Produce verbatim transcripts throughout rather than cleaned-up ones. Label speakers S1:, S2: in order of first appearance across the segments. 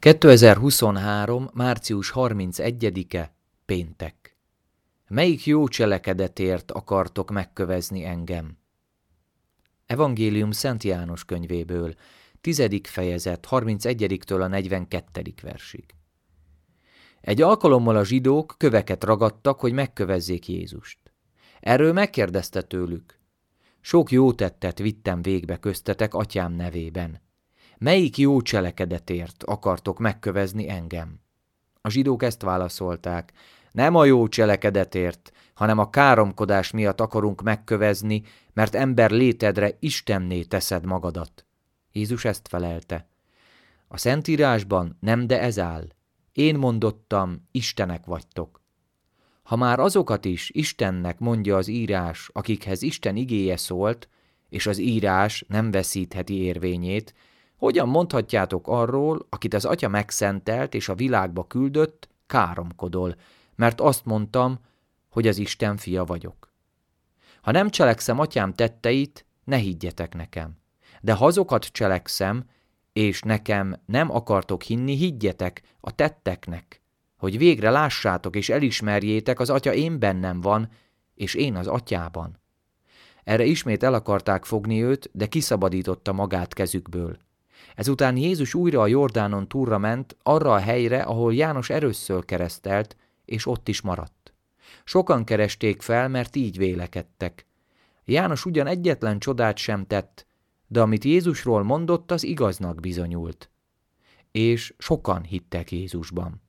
S1: kétezer-huszonhárom. március harmincegyedike. Péntek. Melyik jó cselekedetért akartok megkövezni engem? Evangélium Szent János könyvéből, tizedik fejezet, harmincegyediktől a negyvenkettedik versig. Egy alkalommal a zsidók köveket ragadtak, hogy megkövezzék Jézust. Erről megkérdezte tőlük: sok jó tettet vittem végbe köztetek atyám nevében. Melyik jó cselekedetért akartok megkövezni engem? A zsidók ezt válaszolták: nem a jó cselekedetért, hanem a káromkodás miatt akarunk megkövezni, mert ember létedre Istenné teszed magadat. Jézus ezt felelte: a Szentírásban nem, de ez áll. Én mondottam, istenek vagytok. Ha már azokat is Istennek mondja az írás, akikhez Isten igéje szólt, és az írás nem veszítheti érvényét, hogyan mondhatjátok arról, akit az Atya megszentelt és a világba küldött, káromkodol, mert azt mondtam, hogy az Isten fia vagyok. Ha nem cselekszem atyám tetteit, ne higgyetek nekem. De ha azokat cselekszem, és nekem nem akartok hinni, higgyetek a tetteknek, hogy végre lássátok és elismerjétek, az Atya én bennem van, és én az Atyában. Erre ismét el akarták fogni őt, de kiszabadította magát kezükből. Ezután Jézus újra a Jordánon túlra ment, arra a helyre, ahol János először keresztelt, és ott is maradt. Sokan keresték fel, mert így vélekedtek. János ugyan egyetlen csodát sem tett, de amit Jézusról mondott, az igaznak bizonyult. És sokan hittek Jézusban.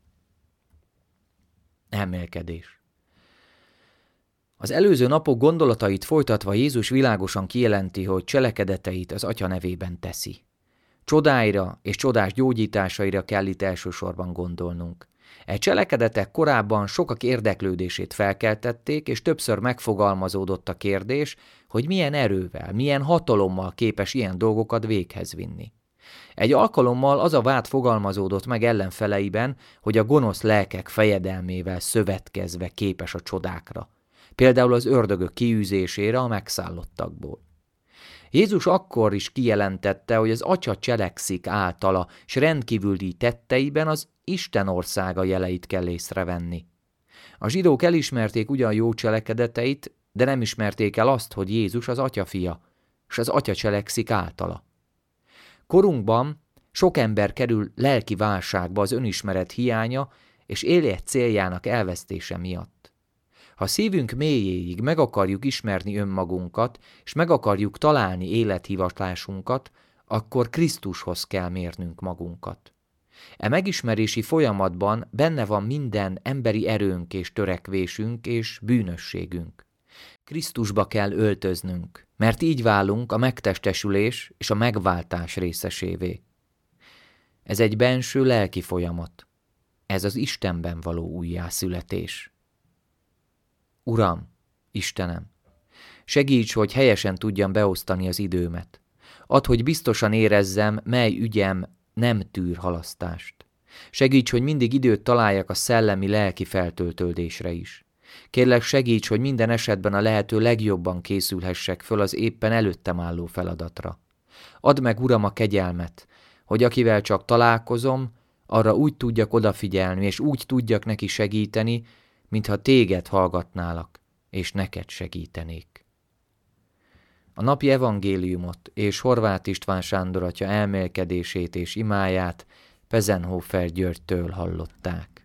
S1: Emelkedés. Az előző napok gondolatait folytatva Jézus világosan kijelenti, hogy cselekedeteit az Atya nevében teszi. Csodáira és csodás gyógyításaira kell itt elsősorban gondolnunk. E cselekedetek korábban sokak érdeklődését felkeltették, és többször megfogalmazódott a kérdés, hogy milyen erővel, milyen hatalommal képes ilyen dolgokat véghez vinni. Egy alkalommal az a vád fogalmazódott meg ellenfeleiben, hogy a gonosz lelkek fejedelmével szövetkezve képes a csodákra, például az ördögök kiűzésére a megszállottakból. Jézus akkor is kijelentette, hogy az Atya cselekszik általa, s rendkívüli tetteiben az Isten országa jeleit kell észrevenni. A zsidók elismerték ugyan jó cselekedeteit, de nem ismerték el azt, hogy Jézus az Atya fia, s az Atya cselekszik általa. Korunkban sok ember kerül lelki válságba az önismeret hiánya és élet céljának elvesztése miatt. Ha szívünk mélyéig meg akarjuk ismerni önmagunkat, és meg akarjuk találni élethivatásunkat, akkor Krisztushoz kell mérnünk magunkat. E megismerési folyamatban benne van minden emberi erőnk és törekvésünk és bűnösségünk. Krisztusba kell öltöznünk, mert így válunk a megtestesülés és a megváltás részesévé. Ez egy benső lelki folyamat. Ez az Istenben való újjászületés. Uram, Istenem, segíts, hogy helyesen tudjam beosztani az időmet. Add, hogy biztosan érezzem, mely ügyem nem tűr halasztást. Segíts, hogy mindig időt találjak a szellemi-lelki feltöltődésre is. Kérlek, segíts, hogy minden esetben a lehető legjobban készülhessek föl az éppen előttem álló feladatra. Add meg, Uram, a kegyelmet, hogy akivel csak találkozom, arra úgy tudjak odafigyelni, és úgy tudjak neki segíteni, mintha téged hallgatnálak, és neked segítenék. A napi evangéliumot és Horváth István Sándor atya elmélkedését és imáját Pezenhofer Györgytől hallották.